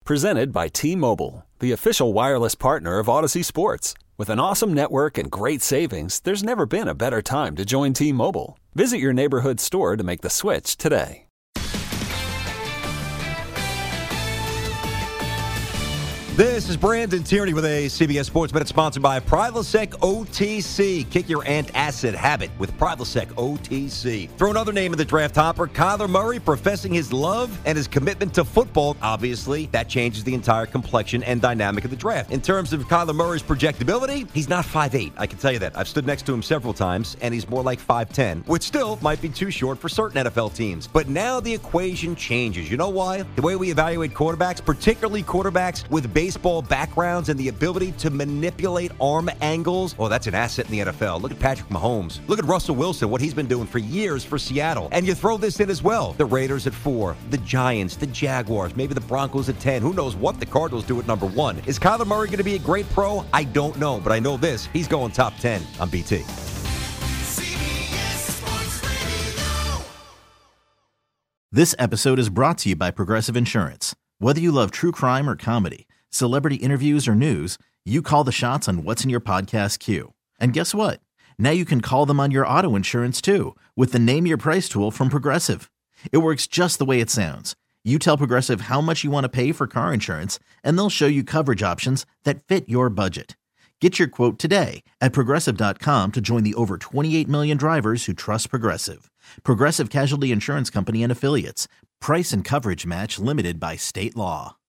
Presented by T-Mobile, the official wireless partner of Odyssey Sports. With an awesome network and great savings, there's never been a better time to join T-Mobile. Visit your neighborhood store to make the switch today. This is Brandon Tierney with a CBS Sports Minute sponsored by Prilosec OTC. Kick your antacid habit with Prilosec OTC. Throw another name in the draft hopper, Kyler Murray, professing his love and his commitment to football. Obviously, that changes the entire complexion and dynamic of the draft. In terms of Kyler Murray's projectability, he's not 5'8". I can tell you that. I've stood next to him several times, and he's more like 5'10", which still might be too short for certain NFL teams. But now the equation changes. You know why? The way we evaluate quarterbacks, particularly quarterbacks with baseball backgrounds and the ability to manipulate arm angles. Oh, that's an asset in the NFL. Look at Patrick Mahomes. Look at Russell Wilson, what he's been doing for years for Seattle. And you throw this in as well. The Raiders at 4, the Giants, the Jaguars, maybe the Broncos at 10. Who knows what the Cardinals do at number 1. Is Kyler Murray going to be a great pro? I don't know, but I know this. He's going top 10 on BT. This episode is brought to you by Progressive Insurance. Whether you love true crime or comedy, celebrity interviews or news, you call the shots on what's in your podcast queue. And guess what? Now you can call them on your auto insurance too with the Name Your Price tool from Progressive. It works just the way it sounds. You tell Progressive how much you want to pay for car insurance, and they'll show you coverage options that fit your budget. Get your quote today at Progressive.com to join the over 28 million drivers who trust Progressive. Progressive Casualty Insurance Company and Affiliates. Price and coverage match limited by state law.